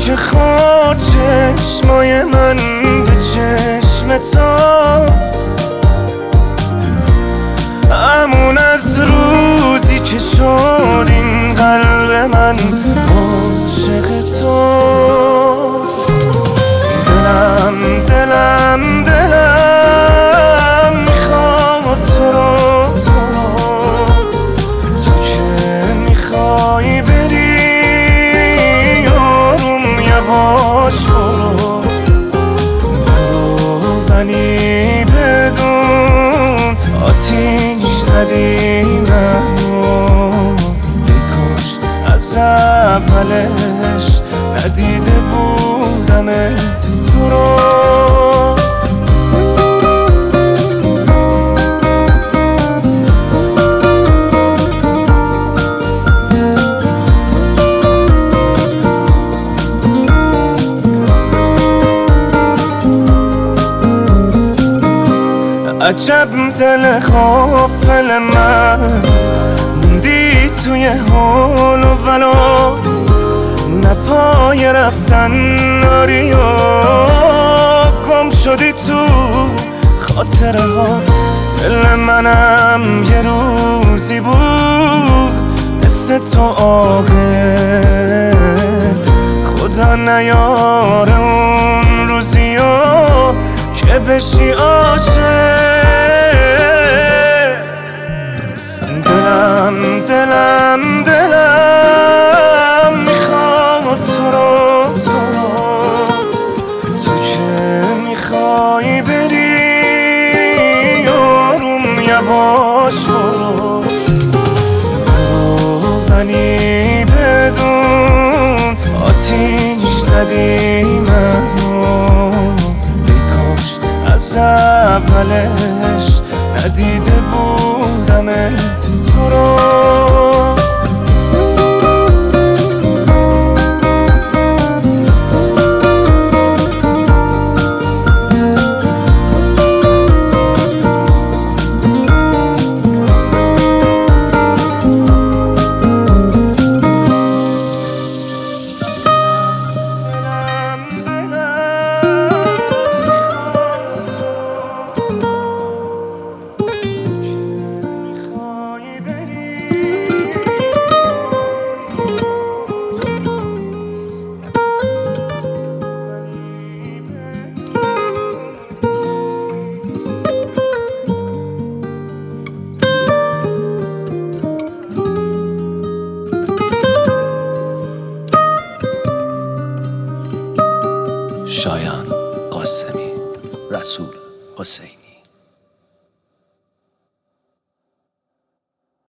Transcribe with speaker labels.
Speaker 1: که خود چشمای من به چشم تو، همون از روزی که شد این قلب من عاشق تو. دلم میخواد تو رو، تو که میخوای بری آروم یواش برو، ولی بدون آتیش زدی منو، بیکاش از اولش ندیده بودمت تو رو. عجب دل غافل من موندی توی حال و ولا، نه پای رفتن داری و گم شدی تو خاطره ها. دل منم یه روزی بود مثل تو عاقل، خدا نیاره اون روزی ها که بشی عاشق. دلم میخواد تو رو، تو که میخوای بری آروم یواش برو، ولی بدون آتیش زدی منو، بیکاش از اولش ندیده بودمت تو رو.
Speaker 2: شایان قاسمی، رسول حسین.